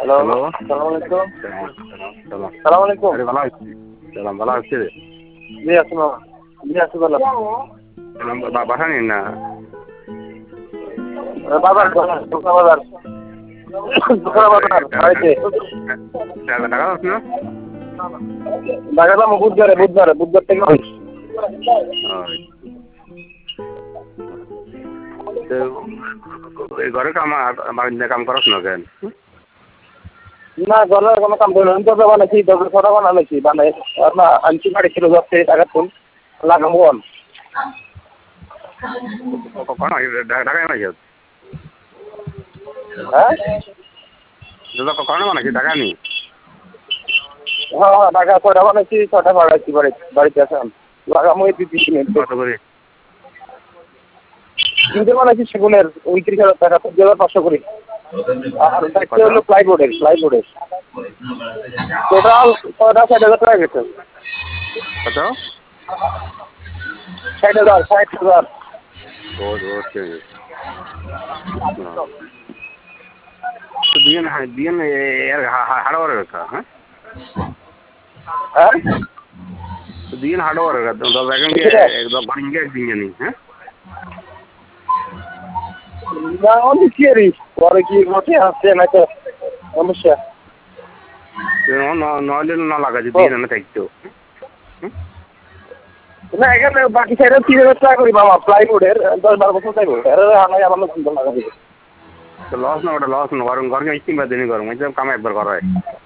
Hello, hello. আসসালামু আলাইকুম। সালাম, সালাম, সালাম। সালামু আলাইকুম। আরে ভালো আছি। সালাম ভালো আছি রে। জি আছি মামা। জি আছি ভালো। সালাম বাসা নেই না? বাজার বাজার ঢোকা বাজার। ঢোকা বাজার বাড়িতে। টাকা আছে না? ঢাকা যাবো বুধবার থেকে হয়। ওই। তো এই ঘরে কাম করছ না কেন? না ঘরের কোনো কাম করি না। আমি তো বানাইছি, দরকার করা বানাইছি। বানাই না আনছি বাড়ি ছিল যাচ্ছে টাকা তুল লাগাবো অন। ঢাকায় নাকি? হ্যাঁ? কখনো বানাইছি ঢাকা নি? হ্যাঁ হ্যাঁ টাকা কয়টা বানাইছি, 6টা বানাইছি বাড়িতে আসাম। লাগাবো এই 2-3 দিন। কত করে? তিনটে বানাইছি সেগুনের 29,000 টাকা, 2,500 করে। আর কত? হলো প্লাইবোর্ডের। টোটাল 60,000 টাকা গেছে। কত? 60,000। ওকে। তো বিয়ন এর হাড় का হ্যাঁ হ্যাঁ? तो दिन हार्ड वर्क है तो वैकेंट एकदम बनेंगे एक दिन नहीं है না অনেক কি আর পরে কি বসে আসছে না তো সমস্যা। तो नॉलेज ना लगा जी दिन ना देखते না এখানে বাকি সাইডে 3,000 টাকা করি মামা প্লাইবোর্ডের 10-12 বছর চাইবো এর আনাই আমার নতুন লাগা দিবে। तो लॉस ना लॉस ना घर घर में इतनी बात नहीं करूँ मैं जब काम एक बार कर रहा है